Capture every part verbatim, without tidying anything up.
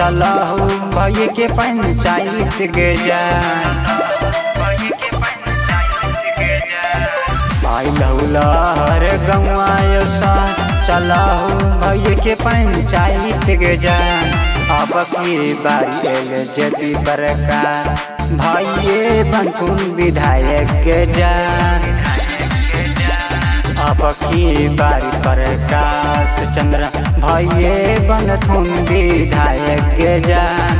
चलहु भई के पंचायत गे जान आइलहु लहर गौआ सा चलहु भई के पंचायत गे जान अब की बारी एल जदि बरका भाइये बनथुन विधायक गे जान अब की बारी प्रकाश चंद्र भाइये बनथुन विधायक गे जान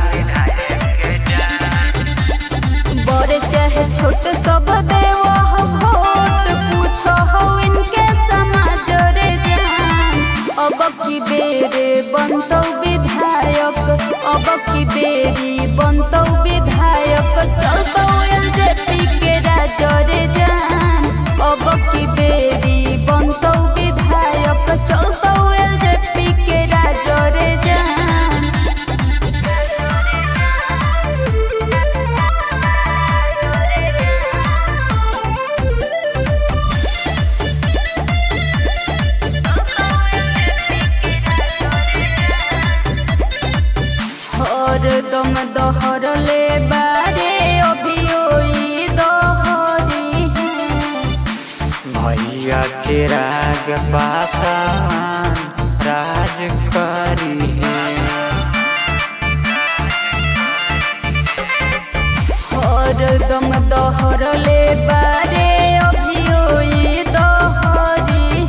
बड़े चाहे छोट सब देवा हो वोट पूछो हो इनके समाज रे जान अब की बेरे बनतो विधायक अब की बेरी बनतो विधायक चलतो एलजेपी के राज रे जान अब की बेरी बनतो विधायक चलतो एलजेपी के राज रे जान दम दोहर ले बारे अभी दोहरी भैया चिराग पासान राज करी है और दम दोहर ले बारे अभी दोहरी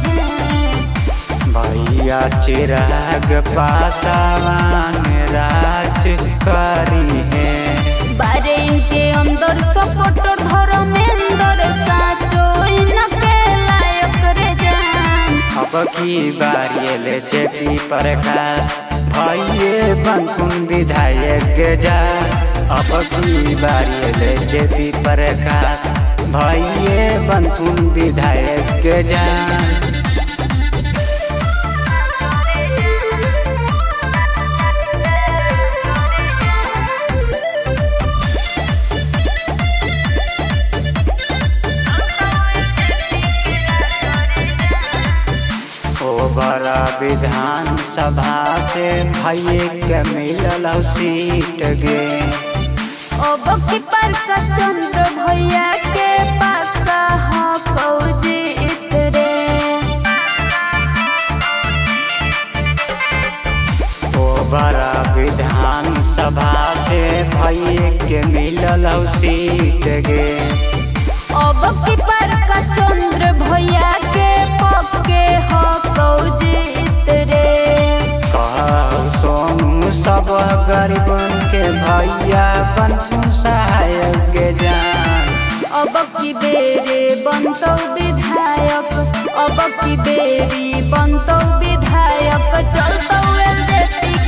भैया चिराग पासान राज करी है बारे इनके अंदर सपोर्टर धर्मेंद्र साचो इनके लायक रे जान अब की बारी एलजेपी प्रकाश भाइये बनथुन विधायक गे जान अब की बारी एलजेपी प्रकाश भाइये बनथुन विधायक गे जान बड़ा विधान सभा से भैये के मिलल सीट गे अब की प्रकाश चंद्र भैया के पक्का हक जीत रे ओ बड़ा विधान सभा से भैये के मिलल सीट गे अब की प्रकाश चंद्र भैया के पक्के हक जीत रे सोनू सब गरीबन के भैया बनथुन सहायक गे जान अब की बेरे बनतो विधायक अब की बेरी बनतो विधायक चलतो एलजेपी